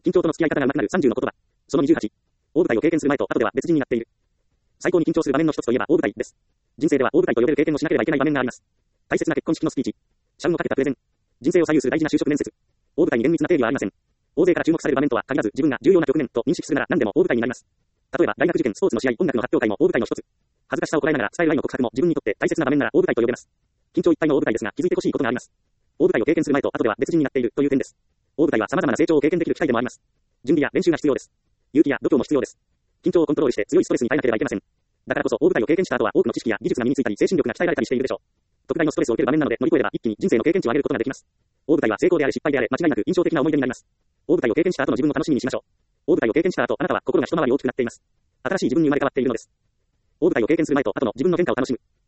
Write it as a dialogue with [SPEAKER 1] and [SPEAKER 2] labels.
[SPEAKER 1] 緊張との付き合い方が上手くなる30の言葉。その28。大舞台を経験する前と後では別人になっている。最高に緊張する場面の一つといえば大舞台です。人生では大舞台と呼べる経験をしなければいけない場面があります。大切な結婚式のスピーチ。社運をかけたプレゼン。人生を左右する大事な就職面接。大舞台に厳密な定義はありません。大勢から注目される場面とは限らず自分が重要な局面と認識するなら何でも大舞台になります。例えば大学受験、スポーツの試合、音楽の発表会も大舞台の一つ。恥ずかしさをこらえながら伝える愛の告白も自分にとって大切な場面なら大舞台と呼べます。緊張いっぱいの大舞台ですが気づいてほしいことがあります。大舞台を経験する前と後では別人になっているという点です。大舞台は様々な成長を経験できる機会でもあります。準備や練習が必要です。勇気や度胸も必要です。緊張をコントロールして強いストレスに耐えなければいけません。だからこそ大舞台を経験した後は多くの知識や技術が身についたり精神力が鍛えられたりしているでしょう。特大のストレスを受ける場面なので乗り越えれば一気に人生の経験値を上げることができます。大舞台は成功であれ失敗であれ間違いなく印象的な思い出になります。大舞台を経験した後の自分を楽しみにしましょう。大舞台を経験した後あなたは心が一回り大きくなっています。新しい自分に生まれ変わっているのです。大舞台を経験する前と後の自分の変化を楽しむ。